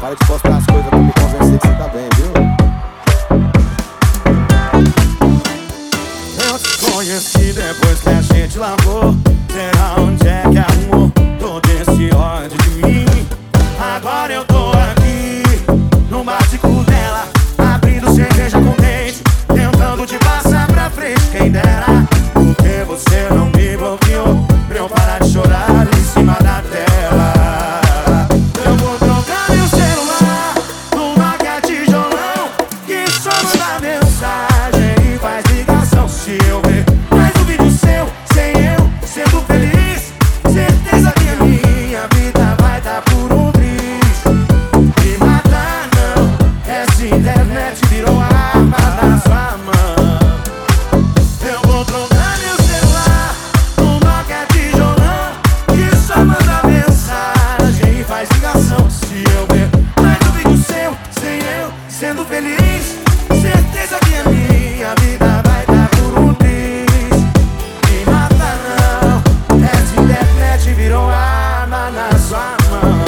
Para de postar as coisas pra me convencer que você tá bem, viu? Eu te conheci depois que a gente lavou. Será onde é que arrumou todo esse ódio de mim? Agora eu tô aqui no básico dela, abrindo cerveja com dente, tentando te passar pra frente. Quem dera, porque você não me bloqueou pra eu parar de chorar em cima da tela. Eu vou trocar meu celular numa que é tijolão, que só manda mensagem e faz ligação. Se eu ver mais um vídeo seu, sem eu sendo feliz, certeza que a minha vida vai dar por um triz. Me matar não, essa internet virou arma na sua mão. Eu vou trocar meu celular numa que é tijolão, que só manda mensagem e faz ligação. Se eu ver mais um vídeo seu, sem eu sendo feliz, certeza que a minha vida vai dar por um triz. Me mata não, essa internet virou arma na sua mão.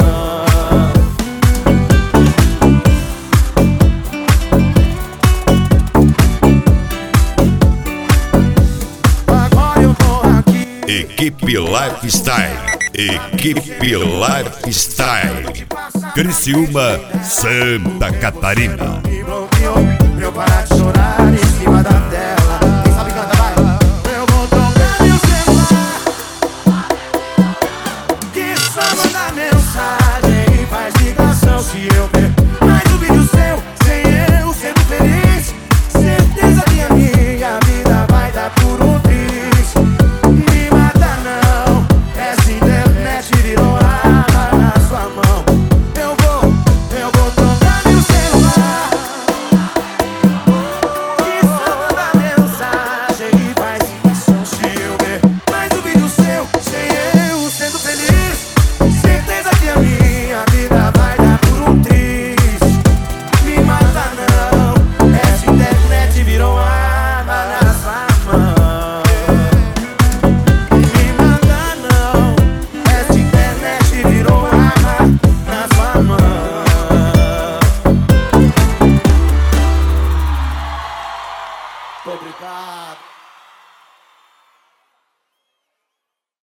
Agora eu tô aqui. Equipe Lifestyle. Equipe Lifestyle. Criciúma, Santa Catarina. Me bloqueou pra eu parar de chorar em cima da terra.